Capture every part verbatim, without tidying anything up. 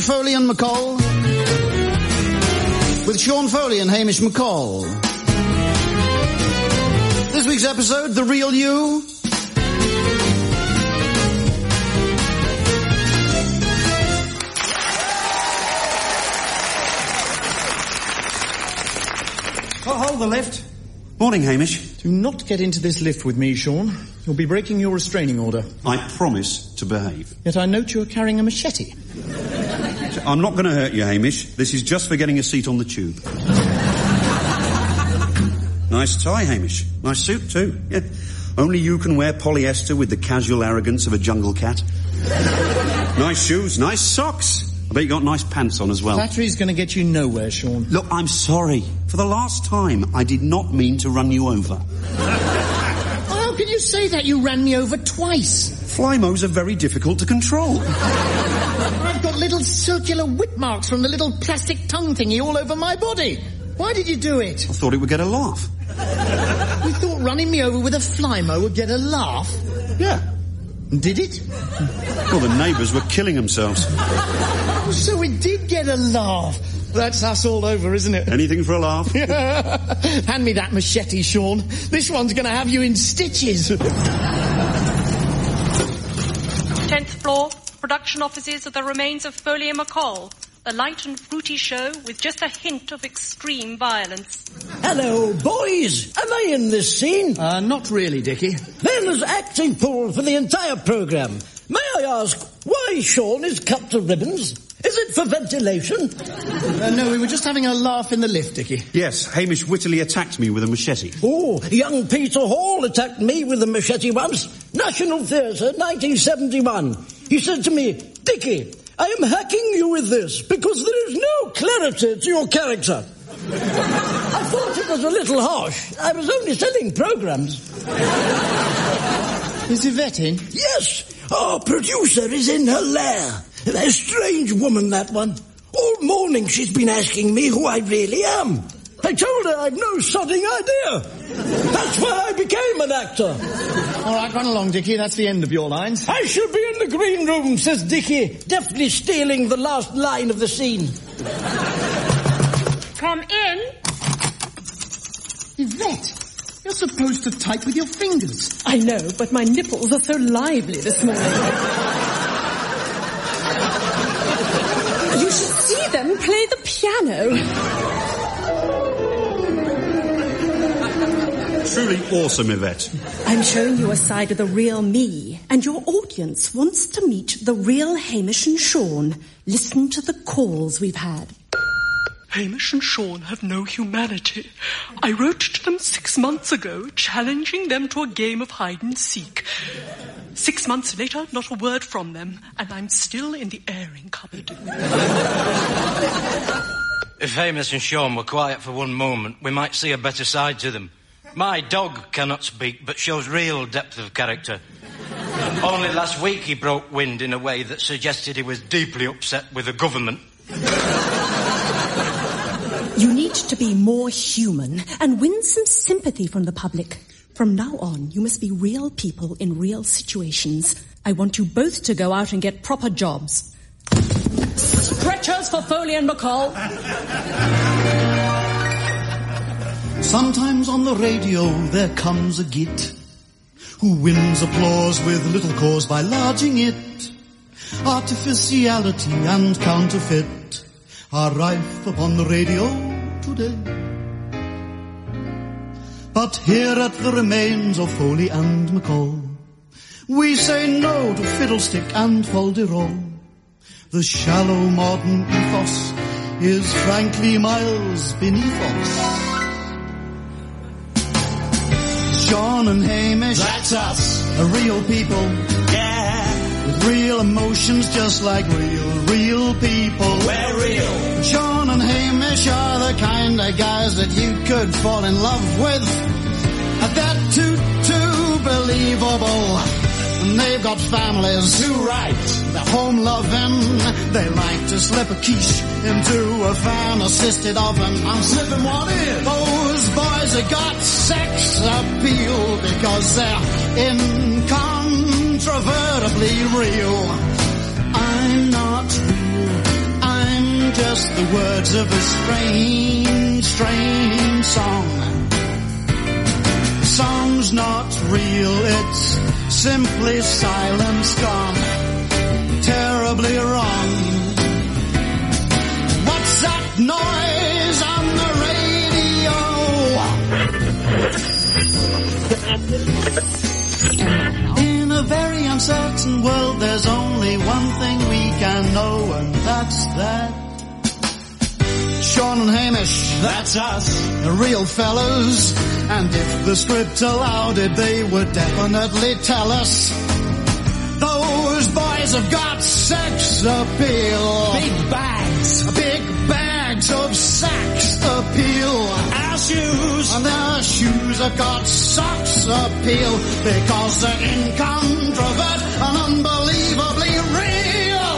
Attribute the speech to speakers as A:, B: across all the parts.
A: Foley and McCall with Sean Foley and Hamish McCall. This week's episode, The Real You.
B: Oh, hold the lift.
C: Morning, Hamish.
B: Do not get into this lift with me, Sean. You'll be breaking your restraining order.
C: I promise to behave.
B: Yet I note you're carrying a machete.
C: I'm not going to hurt you, Hamish. This is just for getting a seat on the tube. Nice tie, Hamish. Nice suit, too. Yeah. Only you can wear polyester with the casual arrogance of a jungle cat. Nice shoes, nice socks. I bet you got nice pants on as well.
B: Flattery's going to get you nowhere, Sean.
C: Look, I'm sorry. For the last time, I did not mean to run you over.
B: How can you say that? You ran me over twice.
C: Flymos are very difficult to control.
B: I've got little circular whip marks from the little plastic tongue thingy all over my body. Why did you do it?
C: I thought it would get a laugh.
B: You thought running me over with a Flymo would get a laugh?
C: Yeah.
B: Did it?
C: Well, the neighbours were killing themselves.
B: Oh, so it did get a laugh. That's us all over, isn't it?
C: Anything for a laugh.
B: Hand me that machete, Sean. This one's going to have you in stitches.
D: Tenth floor, production offices of the remains of Foley and McCall. A light and fruity show with just a hint of extreme violence.
E: Hello, boys. Am I in this scene?
B: Uh, not really, Dickie.
E: Then as acting pool for the entire programme, may I ask why Sean is cut to ribbons? Is it for ventilation?
B: Uh, no, we were just having a laugh in the lift, Dickie.
C: Yes, Hamish wittily attacked me with a machete.
E: Oh, young Peter Hall attacked me with a machete once. National Theatre, nineteen seventy-one. He said to me, Dickie, I am hacking you with this because there is no clarity to your character. I thought it was a little harsh. I was only selling programmes.
B: Is Yvette in?
E: Yes. Our producer is in her lair. A strange woman, that one. All morning she's been asking me who I really am. I told her I've no sodding idea. That's why I became an actor.
B: All right, run along, Dickie. That's the end of your lines.
E: I shall be in the green room, says Dickie, deftly stealing the last line of the scene.
D: Come in.
B: Yvette, you're supposed to type with your fingers.
F: I know, but my nipples are so lively this morning. You should see them play the piano.
C: Truly awesome, Yvette.
F: I'm showing you a side of the real me, and your audience wants to meet the real Hamish and Sean. Listen to the calls we've had.
G: Hamish and Sean have no humanity. I wrote to them six months ago, challenging them to a game of hide-and-seek. Six months later, not a word from them, and I'm still in the airing cupboard.
H: If Hamish and Sean were quiet for one moment, we might see a better side to them. My dog cannot speak, but shows real depth of character. Only last week he broke wind in a way that suggested he was deeply upset with the government.
F: You need to be more human and win some sympathy from the public. From now on, you must be real people in real situations. I want you both to go out and get proper jobs. Stretchers for Foley and McCall.
A: Sometimes on the radio there comes a git who wins applause with little cause by larging it. Artificiality and counterfeit are rife upon the radio today. But here at the remains of Foley and McCall, we say no to fiddlestick and fol-de-rol. The shallow modern ethos is frankly miles beneath us. Sean and Hamish,
I: that's us.
A: Are real people,
I: yeah,
A: with real emotions just like real, real people.
I: We're real.
A: Sean and Hamish are the kind of guys that you could fall in love with. They're too, too believable. And they've got families
I: too right.
A: They're home loving. They like to slip a quiche into a fan-assisted oven. I'm slipping one in. Those boys have got sex appeal because they're incontrovertibly real. I'm not real, just the words of a strange, strange song. The song's not real, it's simply silence gone terribly wrong. What's that noise on the radio? In a very uncertain world, there's only one thing we can know, and that's that. Sean and Hamish, that's us, the real fellows. And if the script allowed it, they would definitely tell us. Those boys have got sex appeal. Big bags. Big bags of sex appeal. Our shoes. And our shoes have got socks appeal. Because they're incontrovert and unbelievably real.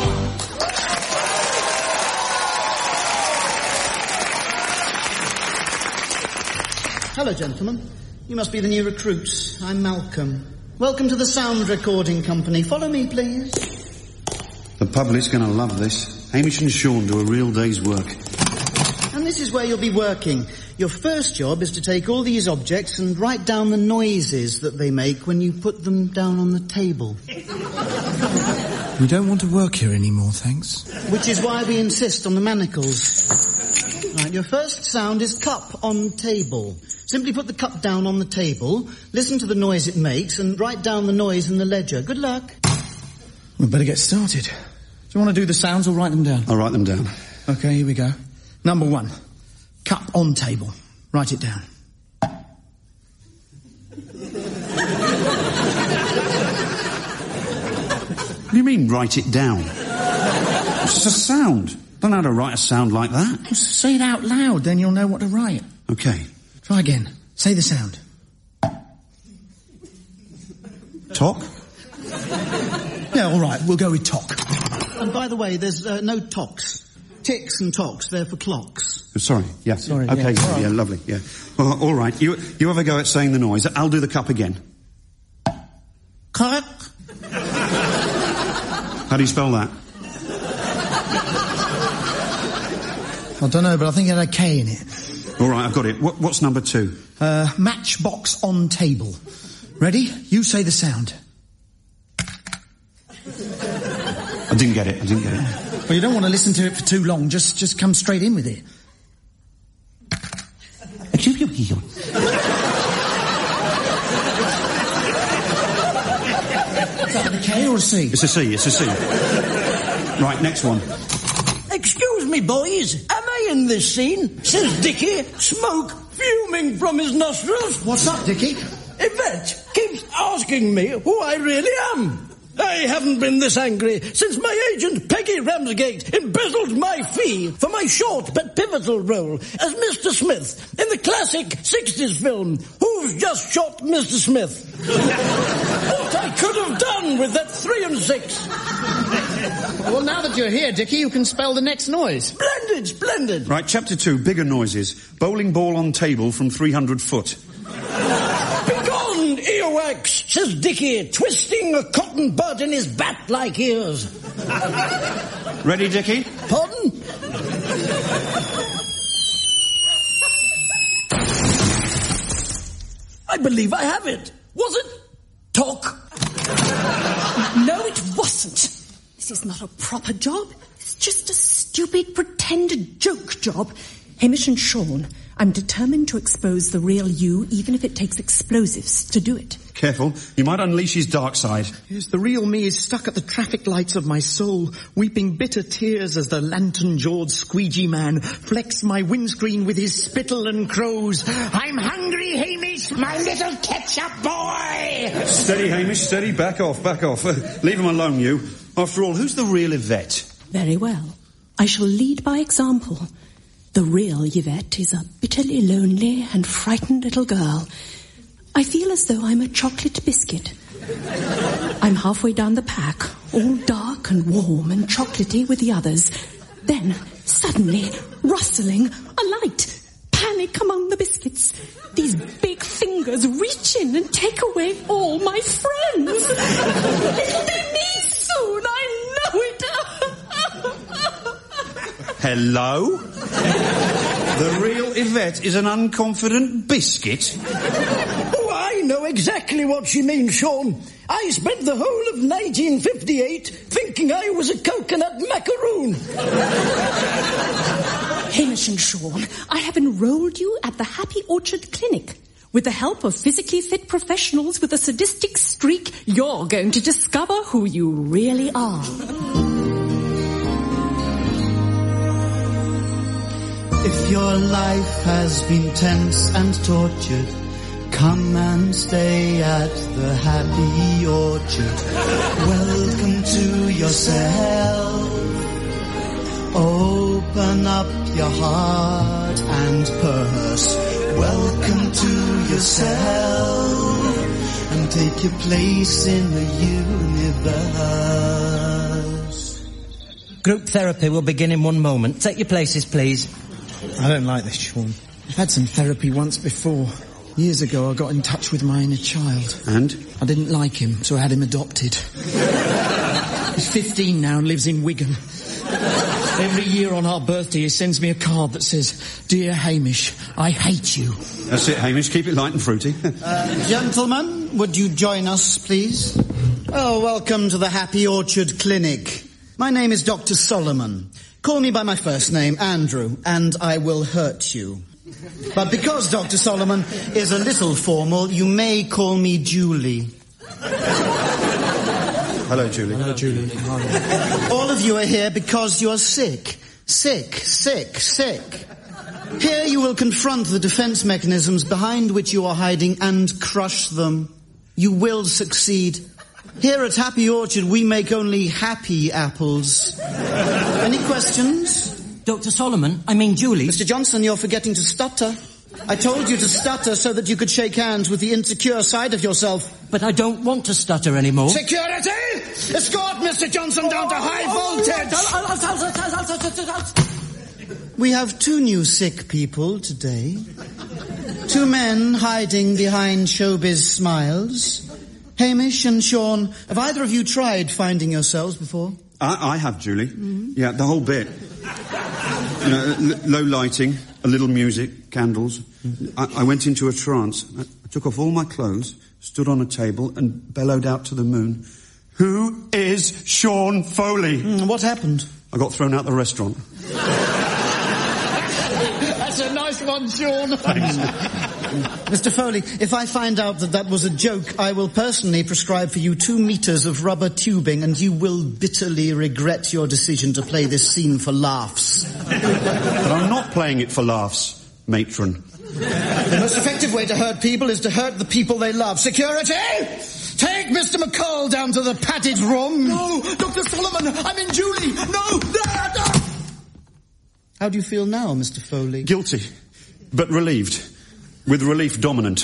A: Hello, gentlemen. You must be the new recruits. I'm Malcolm. Welcome to the sound recording company. Follow me, please.
C: The public's going to love this. Hamish and Sean do a real day's work.
A: And this is where you'll be working. Your first job is to take all these objects and write down the noises that they make when you put them down on the table.
J: We don't want to work here anymore, thanks.
A: Which is why we insist on the manacles. Right, your first sound is cup on table. Simply put the cup down on the table, listen to the noise it makes, and write down the noise in the ledger. Good luck.
J: We'd better get started. Do you want to do the sounds or write them down?
C: I'll write them down.
J: Okay, here we go. Number one. Cup on table. Write it down.
C: What do you mean, write it down? It's just a sound. Don't know how to write a sound like that.
J: Well, say it out loud, then you'll know what to write.
C: Okay.
J: Try again. Say the sound.
C: Talk?
J: Yeah, all right. We'll go with talk.
A: And by the way, there's uh, no talks. Ticks and talks, they're for clocks.
C: Oh, sorry, yeah.
J: Sorry,
C: okay,
J: yeah.
C: yeah, yeah, lovely, yeah. Uh, all right, you you have a go at saying the noise. I'll do the cup again.
J: Cup.
C: How do you spell that?
J: I don't know, but I think it had a K in it.
C: All right, I've got it. What, what's number two?
J: Uh, matchbox on table. Ready? You say the sound.
C: I didn't get it, I didn't get it.
J: Well, you don't want to listen to it for too long. Just just come straight in with it. Is that a K or a C?
C: It's a C, it's a C. Right, next one.
E: Excuse me, boys. Am I in this scene? Says Dickie, smoke fuming from his nostrils.
J: What's up, Dickie?
E: Yvette keeps asking me who I really am. I haven't been this angry since my agent Peggy Ramsgate embezzled my fee for my short but pivotal role as Mister Smith in the classic sixties film Who's Just Shot Mister Smith. What I could have done with that three and six.
B: Well, now that you're here, Dickie, you can spell the next noise.
E: Splendid, splendid.
C: Right, chapter two, bigger noises. Bowling ball on table from three hundred foot.
E: Begone, earwax, says Dickie, twisting a cotton bud in his bat-like ears.
C: Ready, Dickie?
E: Pardon? I believe I have it. Was it? Talk.
F: No, it wasn't. This is not a proper job. It's just a stupid pretend joke job. Hamish and Sean, I'm determined to expose the real you, even if it takes explosives to do it.
C: Careful, you might unleash his dark side.
B: Yes, the real me is stuck at the traffic lights of my soul, weeping bitter tears as the lantern-jawed squeegee man flecks my windscreen with his spittle and crows. I'm hungry, Hamish, my little ketchup boy!
C: Steady, Hamish, steady. Back off, back off. Uh, leave him alone, you. After all, who's the real Yvette?
F: Very well. I shall lead by example. The real Yvette is a bitterly lonely and frightened little girl. I feel as though I'm a chocolate biscuit. I'm halfway down the pack, all dark and warm and chocolatey with the others. Then, suddenly, rustling, a light, panic among the biscuits. These big fingers reach in and take away all my friends. It'll be me soon, I know it.
C: Hello? The real Yvette is an unconfident biscuit?
E: Oh, I know exactly what she means, Sean. I spent the whole of nineteen fifty-eight thinking I was a coconut macaroon.
F: Hamish and Sean, I have enrolled you at the Happy Orchard Clinic. With the help of physically fit professionals with a sadistic streak, you're going to discover who you really are.
A: If your life has been tense and tortured, come and stay at the Happy Orchard. Welcome to yourself. Open up your heart and purse. Welcome to yourself. And take your place in the universe.
K: Group therapy will begin in one moment. Take your places, please.
J: I don't like this, Sean. I've had some therapy once before. Years ago, I got in touch with my inner child.
C: And?
J: I didn't like him, so I had him adopted. He's fifteen now and lives in Wigan. Every year on our birthday, he sends me a card that says, "Dear Hamish, I hate you."
C: That's it, Hamish. Keep it light and fruity.
A: uh, gentlemen, would you join us, please? Oh, welcome to the Happy Orchard Clinic. My name is Doctor Solomon. Call me by my first name, Andrew, and I will hurt you. But because Doctor Solomon is a little formal, you may call me Julie.
C: Hello, Julie.
J: Hello, Julie. Hi.
A: All of you are here because you are sick. Sick, sick, sick. Here you will confront the defense mechanisms behind which you are hiding and crush them. You will succeed. Here at Happy Orchard, we make only happy apples. Any questions?
K: Doctor Solomon, I mean Julie.
A: Mister Johnson, you're forgetting to stutter. I told you to stutter so that you could shake hands with the insecure side of yourself.
K: But I don't want to stutter anymore.
A: Security! Escort Mister Johnson down to high voltage! We have two new sick people today. Two men hiding behind showbiz smiles. Hamish and Sean, have either of you tried finding yourselves before?
C: I, I have, Julie. Mm-hmm. Yeah, the whole bit. You know, l- low lighting, a little music, candles. I, I went into a trance. I, I took off all my clothes, stood on a table, and bellowed out to the moon, "Who is Sean Foley?"
A: Mm, what happened?
C: I got thrown out the restaurant.
J: That's a nice one, Sean.
C: Thanks.
A: Mister Foley, if I find out that that was a joke, I will personally prescribe for you two meters of rubber tubing, and you will bitterly regret your decision to play this scene for laughs.
C: But I'm not playing it for laughs, matron.
A: The most effective way to hurt people is to hurt the people they love. Security! Take Mister McCall down to the padded room.
J: No, Doctor Solomon, I'm in Julie. No, no, no.
A: How do you feel now, Mister Foley?
C: Guilty, but relieved. With relief dominant.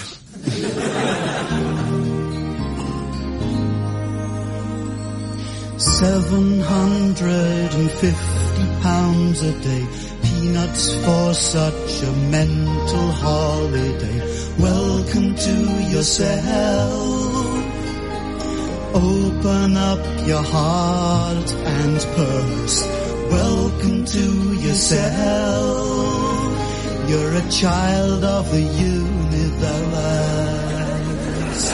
A: Seven hundred and fifty pounds a day. Peanuts for such a mental holiday. Welcome to yourself. Open up your heart and purse. Welcome to yourself. You're a child of the universe.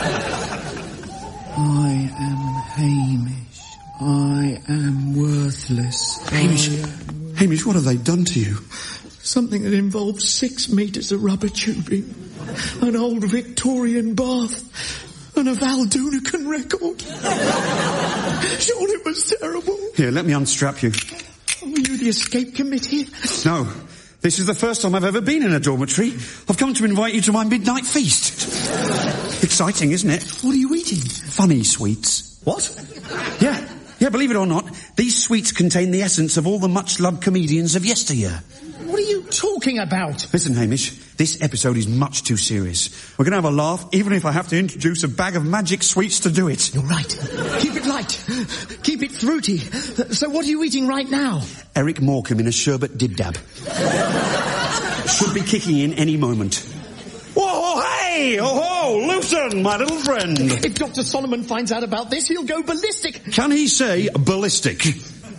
J: I am Hamish. I am worthless.
C: Hamish,
J: I am...
C: Hamish, what have they done to you?
J: Something that involves six metres of rubber tubing, an old Victorian bath, and a Val Doonican record. Sean, it was terrible.
C: Here, let me unstrap you.
J: Were you the escape committee?
C: No. This is the first time I've ever been in a dormitory. I've come to invite you to my midnight feast. Exciting, isn't it?
J: What are you eating?
C: Funny sweets.
A: What?
C: Yeah. Yeah, believe it or not, these sweets contain the essence of all the much-loved comedians of yesteryear.
J: What are you talking about?
C: Listen, Hamish, this episode is much too serious. We're going to have a laugh, even if I have to introduce a bag of magic sweets to do it.
J: You're right. Keep it light. Keep it fruity. So what are you eating right now?
C: Eric Morecambe in a sherbet dib-dab. Should be kicking in any moment. Whoa, hey! Oh, ho! Luton, my little friend.
J: If Doctor Solomon finds out about this, he'll go ballistic.
C: Can he say ballistic?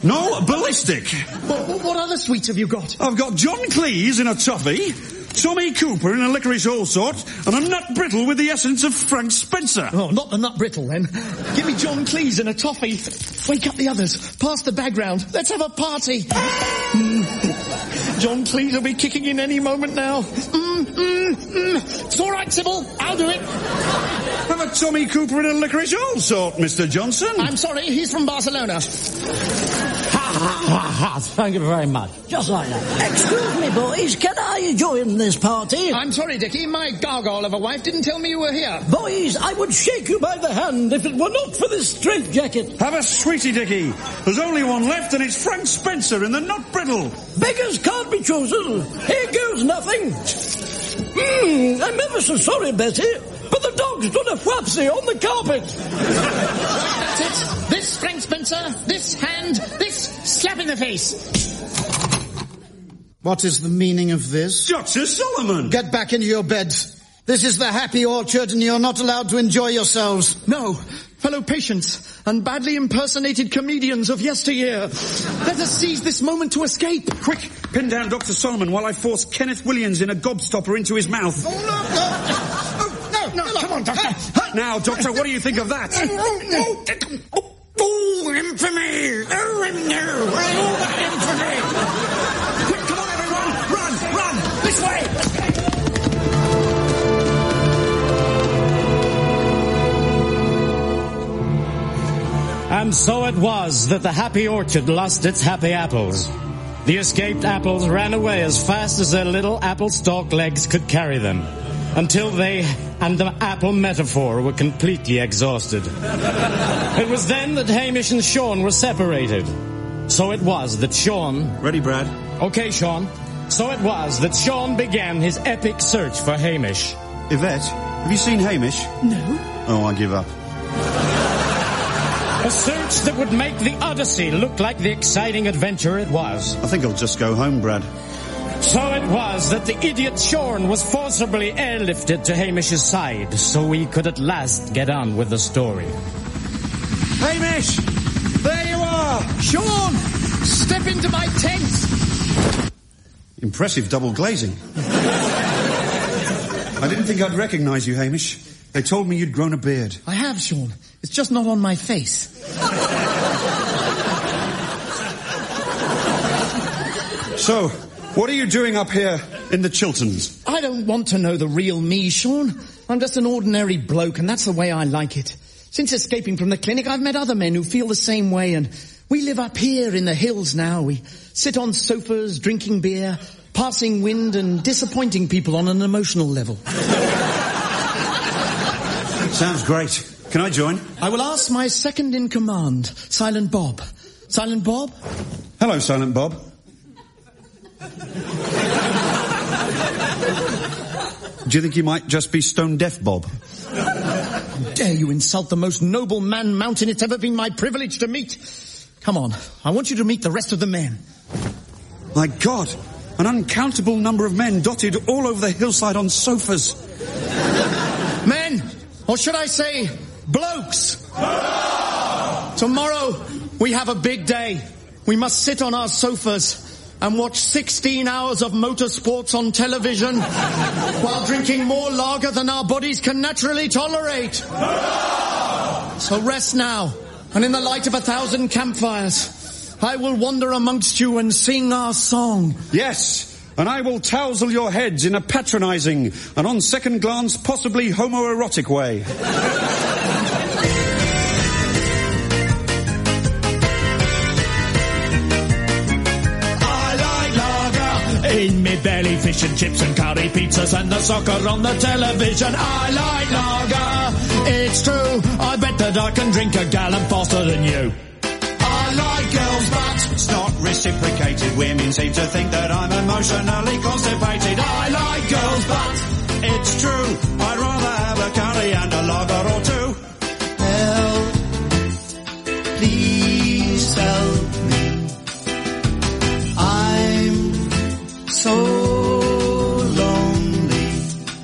C: No ballistic.
J: What, what other sweets have you got?
C: I've got John Cleese in a toffee, Tommy Cooper in a licorice all sort, and a nut brittle with the essence of Frank Spencer.
J: Oh, not the nut brittle, then. Give me John Cleese and a toffee. Wake up the others. Pass the bag round. Let's have a party. Mm. John Cleese will be kicking in any moment now. Mm, mm, mm. It's all right, Sybil. I'll do it.
C: Have a Tommy Cooper in a licorice all sort, Mister Johnson.
J: I'm sorry, he's from Barcelona.
E: Ha, ha, ha, ha. Thank you very much. Just like that. Excuse me, boys. Can I join this party?
J: I'm sorry, Dickie. My gargoyle of a wife didn't tell me you were here.
E: Boys, I would shake you by the hand if it were not for this straitjacket.
C: Have a sweetie, Dickie. There's only one left, and it's Frank Spencer in the nut brittle.
E: Beggars can't be chosen. Here goes nothing. Hmm, I'm ever so sorry, Betty, but the dog's done a whapsy on the carpet.
J: That's it. This Frank Spencer, this hand, this slap in the face.
A: What is the meaning of this?
C: Doctor Solomon!
A: Get back into your beds. This is the happy orchard and you're not allowed to enjoy yourselves.
J: No, fellow patients and badly impersonated comedians of yesteryear. Let us seize this moment to escape.
C: Quick, pin down Doctor Solomon while I force Kenneth Williams in a gobstopper into his mouth.
A: Oh, no, no.
J: No, no, come on, Doctor.
C: Now, Doctor, what do you think of that?
J: Oh, infamy! Oh, no! Oh, infamy!
C: Quick, come on, everyone! Run, run! This way!
L: And so it was that the happy orchard lost its happy apples. The escaped apples ran away as fast as their little apple stalk legs could carry them, until they and the apple metaphor were completely exhausted. It was then that Hamish and Sean were separated. So it was that Sean...
C: Ready, Brad?
L: Okay, Sean. So it was that Sean began his epic search for Hamish.
C: Yvette, have you seen Hamish?
F: No.
C: Oh, I give up.
L: A search that would make the Odyssey look like the exciting adventure it was.
C: I think I'll just go home, Brad.
L: So it was that the idiot Sean was forcibly airlifted to Hamish's side, so he could at last get on with the story.
C: Hamish! There you are!
J: Sean! Step into my tent!
C: Impressive double glazing. I didn't think I'd recognize you, Hamish. They told me you'd grown a beard.
J: I have, Sean. It's just not on my face.
C: So, what are you doing up here in the Chilterns?
J: I don't want to know the real me, Sean. I'm just an ordinary bloke, and that's the way I like it. Since escaping from the clinic, I've met other men who feel the same way, and we live up here in the hills now. We sit on sofas, drinking beer, passing wind, and disappointing people on an emotional level.
C: Sounds great. Can I join?
J: I will ask my second in command, Silent Bob. Silent Bob?
C: Hello, Silent Bob. Do you think you might just be stone deaf, Bob?
J: How dare you insult the most noble man mountain it's ever been my privilege to meet? Come on, I want you to meet the rest of the men.
C: My God, an uncountable number of men dotted all over the hillside on sofas.
J: Men! Or should I say, blokes? Tomorrow, we have a big day. We must sit on our sofas and watch sixteen hours of motorsports on television while drinking more lager than our bodies can naturally tolerate. So rest now, and in the light of a thousand campfires, I will wander amongst you and sing our song.
C: Yes. And I will tousle your heads in a patronizing and on second glance possibly homoerotic way.
I: I like lager in me belly, fish and chips and curry pizzas and the soccer on the television. I like lager, it's true, I bet that I can drink a gallon faster than you. I like girls, but it's not reciprocated. Women seem to think that I'm emotionally constipated. I like girls, but it's true. I'd rather have a curry and a lager or two.
A: Help, please help me. I'm so lonely.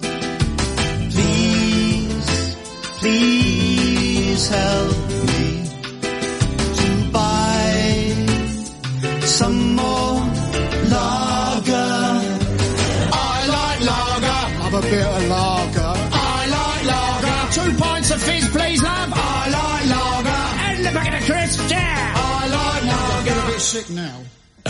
A: Please, please help me to buy
I: have a bit of lager. I like lager.
B: Two pints of fizz, please, love.
I: I like lager.
B: And the bucket of crisps, yeah.
I: I like lager.
A: I get a bit sick now.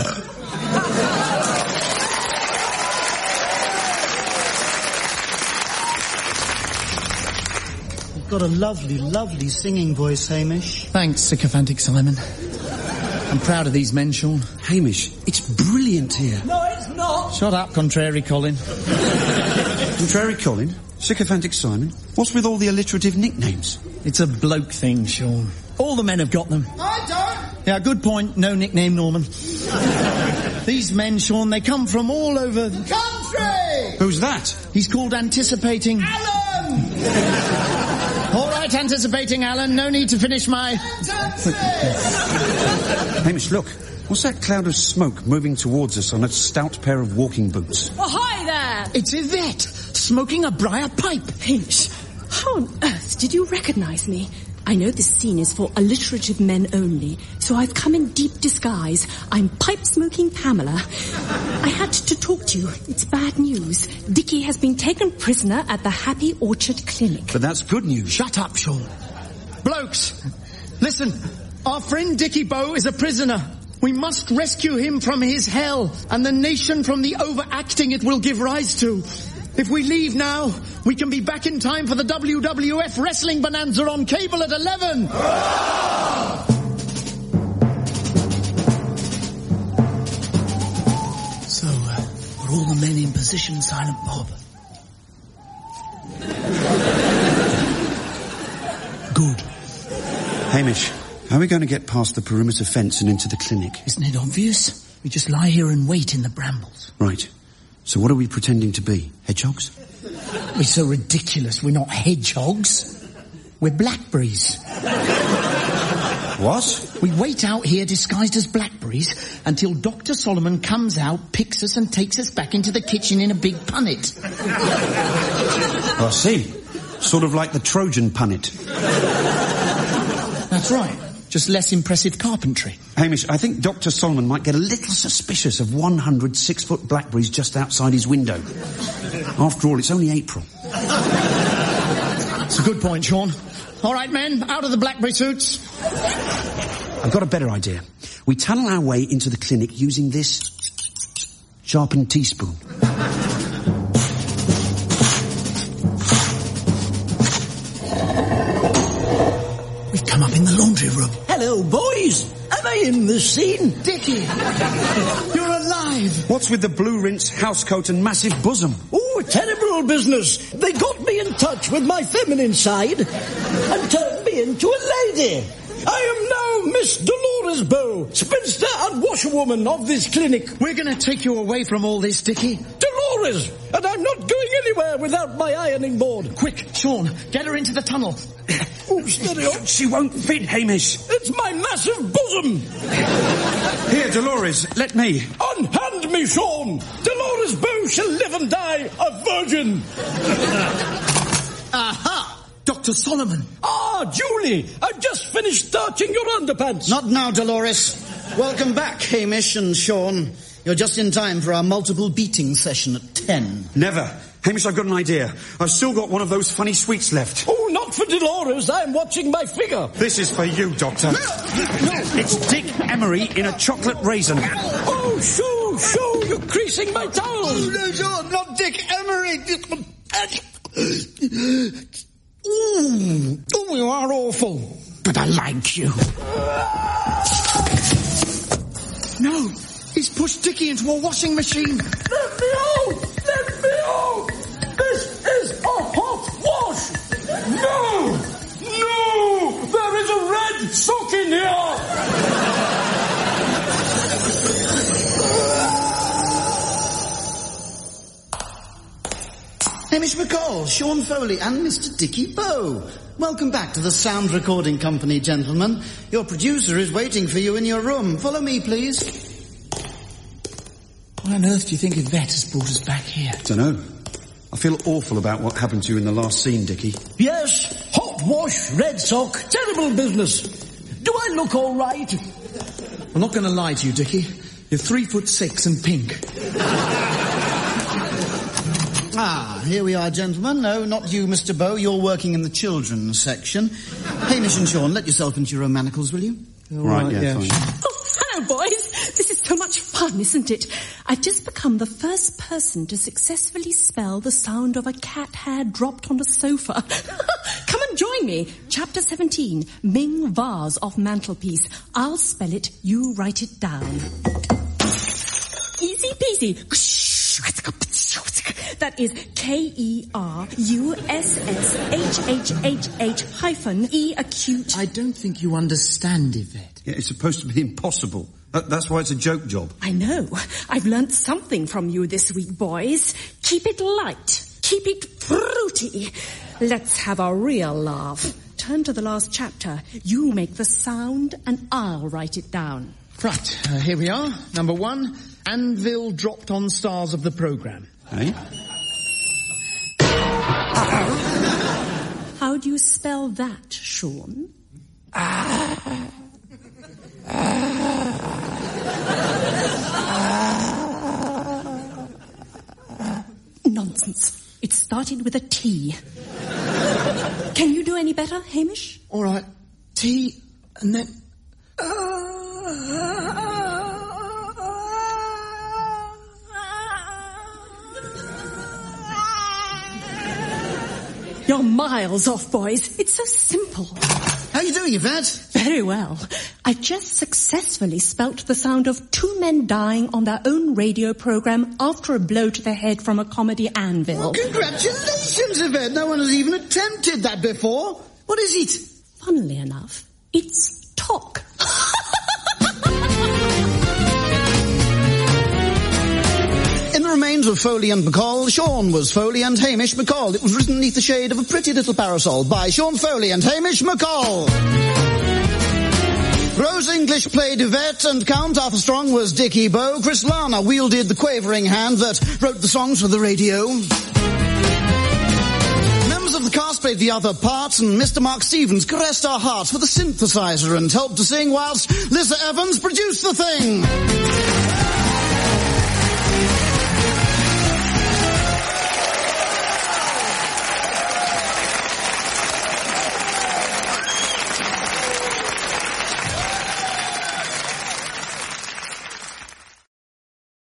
A: You've got a lovely, lovely singing voice, Hamish.
B: Thanks, sycophantic Simon. I'm proud of these men, Sean.
C: Hamish, it's brilliant here.
E: No, it's not.
B: Shut up, contrary Colin.
C: Contrary Colin? Sycophantic Simon? What's with all the alliterative nicknames?
B: It's a bloke thing, Sean. All the men have got them.
I: I don't.
B: Yeah, good point. No nickname, Norman. These men, Sean, they come from all over the
I: country.
C: Who's that?
B: He's called Anticipating...
I: Alan!
B: All right, Anticipating Alan. No need to finish my...
C: Hamish, look. What's that cloud of smoke moving towards us on a stout pair of walking boots?
F: Oh, hi there!
B: It's Yvette, smoking a briar pipe.
F: Hamish, how on earth did you recognise me? I know this scene is for alliterative men only, so I've come in deep disguise. I'm pipe-smoking Pamela. I had to talk to you. It's bad news. Dickie has been taken prisoner at the Happy Orchard Clinic.
C: But that's good news.
B: Shut up, Sean. Blokes, listen. Our friend Dickie Bow is a prisoner. We must rescue him from his hell and the nation from the overacting it will give rise to. If we leave now, we can be back in time for the W W F Wrestling Bonanza on cable at eleven.
E: So, uh, are all the men in position, Silent Bob? Good.
C: Hamish, how are we going to get past the perimeter fence and into the clinic?
E: Isn't it obvious? We just lie here and wait in the brambles.
C: Right. So what are we pretending to be? Hedgehogs?
E: We're so ridiculous. We're not hedgehogs. We're blackberries.
C: What?
B: We wait out here disguised as blackberries until Doctor Solomon comes out, picks us and takes us back into the kitchen in a big punnet.
C: I see. Sort of like the Trojan punnet.
B: That's right. Just less impressive carpentry.
C: Hamish, I think Doctor Solomon might get a little suspicious of one hundred six-foot blackberries just outside his window. After all, it's only April.
B: It's a good point, Sean. All right, men, out of the blackberry suits.
C: I've got a better idea. We tunnel our way into the clinic using this sharpened teaspoon.
E: We've come up in the laundry room. Hello, boys. Am I in this scene?
B: Dickie, you're alive.
C: What's with the blue rinse, housecoat and massive bosom?
E: Oh, terrible business. They got me in touch with my feminine side and turned me into a lady. I am now Miss Dolores Bow, spinster and washerwoman of this clinic.
B: We're going to take you away from all this, Dickie.
E: Dolores! And I'm not going anywhere without my ironing board.
B: Quick, Sean, get her into the tunnel.
E: Oh, steady on.
C: She won't fit, Hamish.
E: It's my massive bosom.
C: Here, Dolores, let me.
E: Unhand me, Sean. Dolores Bow shall live and die a virgin.
B: Aha! Doctor Solomon.
E: Ah, Julie, I've just finished starching your underpants.
A: Not now, Dolores. Welcome back, Hamish and Sean. You're just in time for our multiple beating session at ten.
C: Never. Hamish, I've got an idea. I've still got one of those funny sweets left.
E: Oh, not for Dolores. I'm watching my figure.
C: This is for you, Doctor.
E: No, no.
C: It's Dick Emery in a chocolate raisin.
E: Oh, shoo, shoo, you're creasing my towels.
A: Oh, no, Sean, not Dick Emery. Ooh, oh, you are awful.
B: But I like you. No, he's pushed Dickie into a washing machine.
E: Let me out! Let me out! This is a hot wash! No! No! There is a red sock in here!
A: Hamish McCall, Sean Foley and Mister Dickie Bow. Welcome back to the Sound Recording Company, gentlemen. Your producer is waiting for you in your room. Follow me, please.
B: Why on earth do you think Yvette has brought us back here?
C: Dunno. I feel awful about what happened to you in the last scene, Dickie.
E: Yes, hot wash, red sock, terrible business. Do I look all right?
B: I'm not going to lie to you, Dickie. You're three foot six and pink.
A: Ah, here we are, gentlemen. No, not you, Mister Bow. You're working in the children's section. Hamish and Sean, let yourself into your own manacles, will you?
C: All right, right, yeah, yeah. Fine.
F: Oh, hello, boys. This is so much fun, isn't it? I've just become the first person to successfully spell the sound of a cat hair dropped on a sofa. Come and join me. Chapter seventeen, Ming vase off mantelpiece. I'll spell it, you write it down. Easy peasy. That is K E R U S S H H H H hyphen E acute.
B: I don't think you understand, Yvette.
C: Yeah, it's supposed to be impossible. That, that's why it's a joke job.
F: I know. I've learnt something from you this week, boys. Keep it light. Keep it fruity. Let's have a real laugh. Turn to the last chapter. You make the sound and I'll write it down.
B: Right, uh, here we are. Number one, anvil dropped on stars of the programme.
C: Hey?
F: How do you spell that, Sean? Nonsense. It started with a T. Can you do any better, Hamish?
B: All right. T, and then...
F: You're miles off, boys. It's so simple.
A: How are you doing, Yvette?
F: Very well. I just successfully spelt the sound of two men dying on their own radio program after a blow to the head from a comedy anvil.
A: Well, congratulations, Yvette. No one has even attempted that before. What is it?
F: Funnily enough, it's talk.
A: In the remains of Foley and McCall, Sean was Foley and Hamish McCall. It was written neath the shade of a pretty little parasol by Sean Foley and Hamish McCall. Rose English played Yvette and Count Arthur Strong was Dickie Bow. Chris Lana wielded the quavering hand that wrote the songs for the radio. Members of the cast played the other parts, and Mister Mark Stevens caressed our hearts with a synthesizer and helped to sing whilst Lisa Evans produced the thing.